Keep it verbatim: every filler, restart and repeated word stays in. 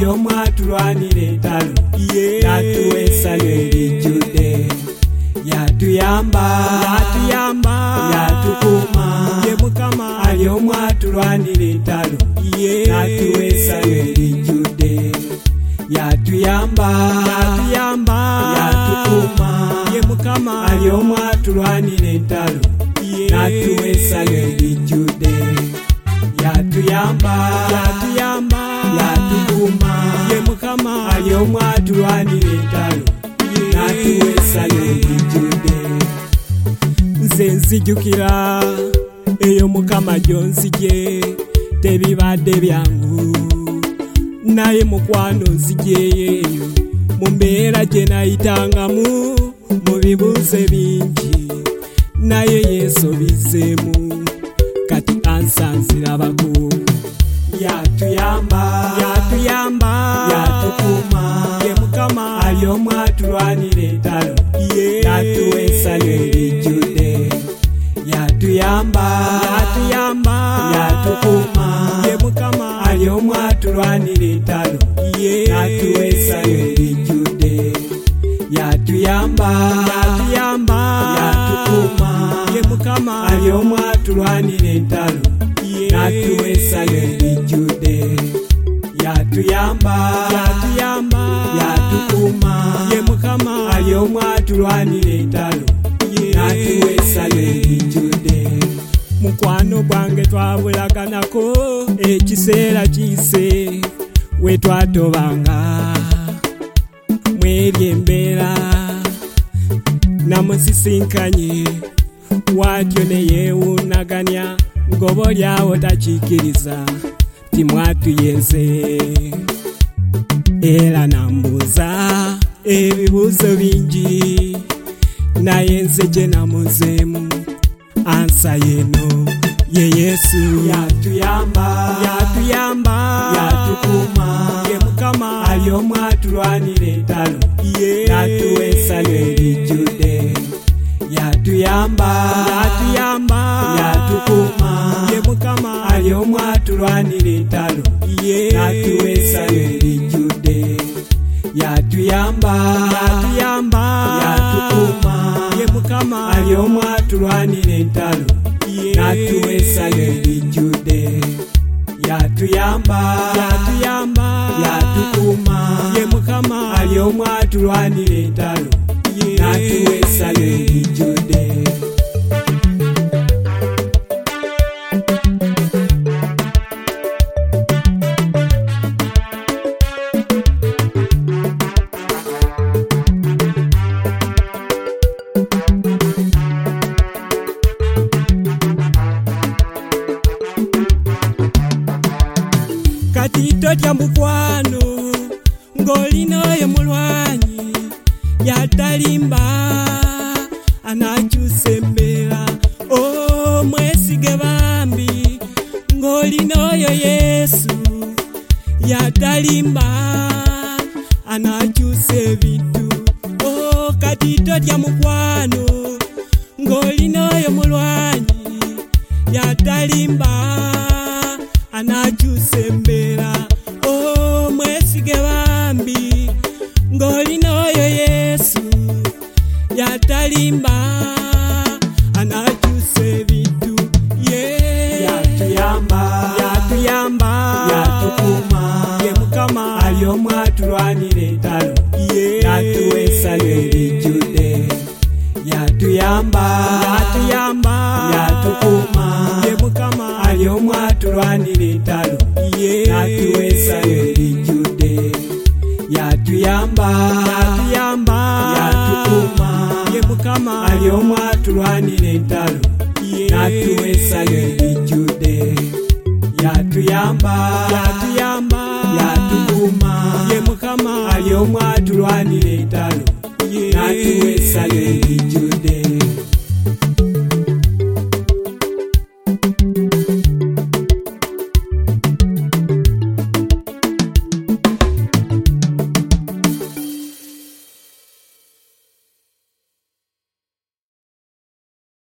alyomwatulwanira entalo yatuwa essalo erijjudde yatuyamba yatuyamba yatukuuma ye mukama alyomwatulwanira entalo yatuwa essalo erijjudde yatuyamba yatuyamba yatukuuma ye mukama alyomwatulwanira entalo yatuwa essalo erijjudde yatuyamba yatuyamba yatukuuma ye mukama alyomwatulwanira entalo yatuwa essalo erijjudde nze nzijukira eyo mukama gyonzije tebibadde byangu naye mukwano nzijeeyo mu mbeera gye nayitangamu mu bibuuzo bingi naye yeesobizeemu kati ansanzirabako yatuyamba yatuyamba yatukuuma ye mukama alyomwatulwanira entalo yatuwa essalo erijjudde yatuyamba yatuyamba yatukuuma ye mukama alyomwatulwanira entalo yatuwa essalo erijjudde yatuyamba yatuyamba yatukuuma ye mukama alyomwatulwanira entalo yatuwa essalo erijjudde yatuyamba yatuyamba yatukuuma ye mukama alyomwatulwanira entalo yatuwa essalo erijjudde mukwano gwange twabulaganako ekiseera kiyise we twatobanga mweri embeera namusisinkanye watyo ne yeewuunaganya ng'oba olyawo takiikiriza timwatuyenze era nambuuza ebibuuzo bingi naye nze gye namuzeemu ansa yeno ye Yesu yatuyamba yatuyamba yatukuuma ye mukama alyomwatulwanira entalo yatuwa essalo erijjudde yatuyamba yatuyamba yatukuuma ye mukama alyomwatulwanira entalo yatuwa essalo erijjudde yatuyamba yatuyamba yatukuuma ye mukama alyomwatulwanira entalo yatuwa essalo erijjudde yatuyamba yatuyamba yatukuuma ye mukama alyomwatulwanira entalo yatuwa essalo erijjudde kati totya mukwano ng'olinayo mulwanyi yatalimba anakyusa embeera o mwesige bambi ng'olinayo Yesu yatalimba anakyusa ebintu o kati totya mukwano ng'olinayo mulwanyi yatalimba anakyusa embeera o mwesige bambi ng'olinayo Yesu yatalimba anakyusa ebintu yatuyamba yatuyamba yatukuuma ye mukama alyomwatulwanira entalo yatuwa essalo erijjudde yatuyamba yatuyamba yatukuuma ye mukama alyomwatulwanira entalo yatuwa essalo erijjudde yatuyamba yatuyamba yatukuuma ye mukama alyomwatulwanira entalo yatuwa essalo erijjudde yatuyamba yatuyamba yatukuuma ye mukama alyomwatulwanira entalo yatuwa essalo erijjudde